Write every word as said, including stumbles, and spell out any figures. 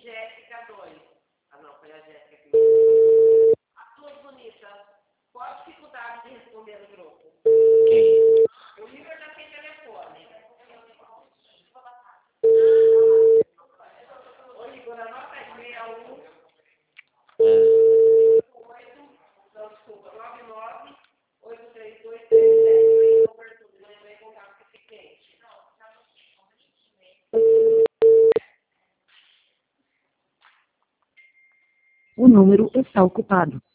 Jéssica dois. Ah, não, foi a Jéssica que me... A sua bonita, qual a dificuldade de responder no grupo? Quem? O Igor já tem telefone. Ô, Igor, anota aí, seis um. É. oito, não, desculpa, nove nove oito três dois três sete. Cobertura, não entrei em contato com esse cliente. O número está ocupado.